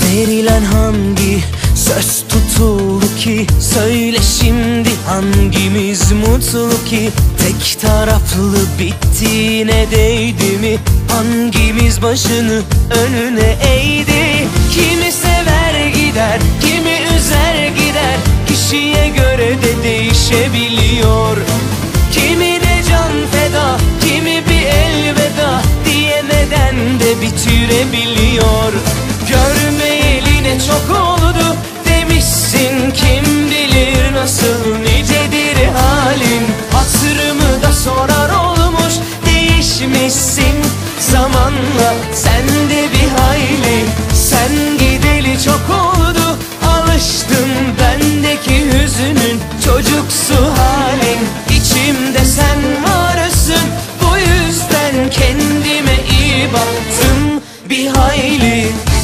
Verilen hangi söz tutuldu ki? Söyle şimdi hangimiz mutlu ki? Tek taraflı bittiğine değdi mi? Hangimiz başını önüne eğdi? Kimi sever gider, kimi üzer gider. Kişiye göre de değişebiliyor. Kimine can feda, kimi bir elveda diyemeden de bitirebiliyor. Görmeyeli ne çok oldu demişsin, kim bilir nasıl nicedir halin. Hatırımı da sorar olmuş, değişmişsin zamanla sen de bir hayli. Sen gideli çok oldu, alıştım bendeki hüzünün çocuksu halin. İçimde sen varsın, bu yüzden kendime iyi baktım bir hayli.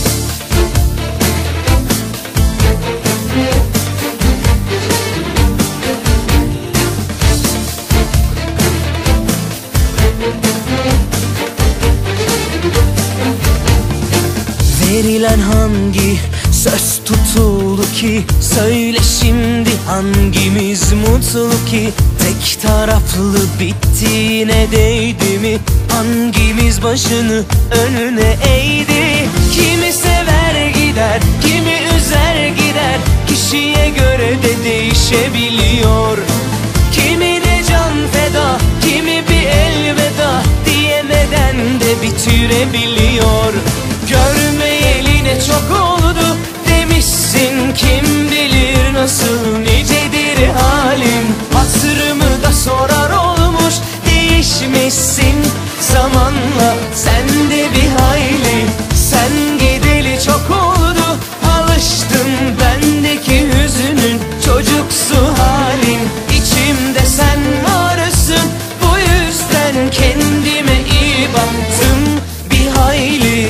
Verilen hangi söz tutuldu ki? Söyle şimdi hangimiz mutlu ki? Tek taraflı bittiğine değdi mi? Hangimiz başını önüne eğdi? Kimi sever gider, kimi üzer gider. Kişiye göre de değişebiliyor. Kimine can feda, kimi bir elveda diyemeden de bitirebiliyor. Görmeyeli ne çok oldu demişsin, kim bilir nasıl nicedir halim. Hatırımı da sorar olmuş, değişmişsin zamanla sen de bir hayli. Sen gideli çok oldu, alıştım bendeki hüzünün çocuksu halin. İçimde sen varsın, bu yüzden kendime iyi baktım bir hayli.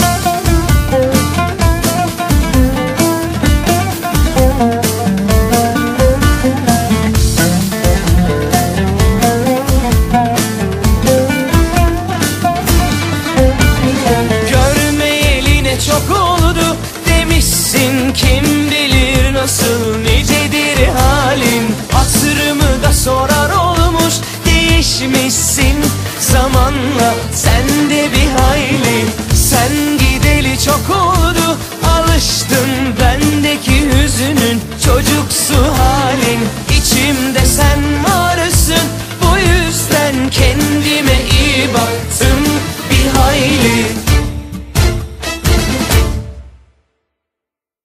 Çok oldu demişsin, kim bilir nasıl nicedir halin. Hatırımı da sorar olmuş, değişmişsin zamanla sen de bir hayli. Sen gideli çok oldu,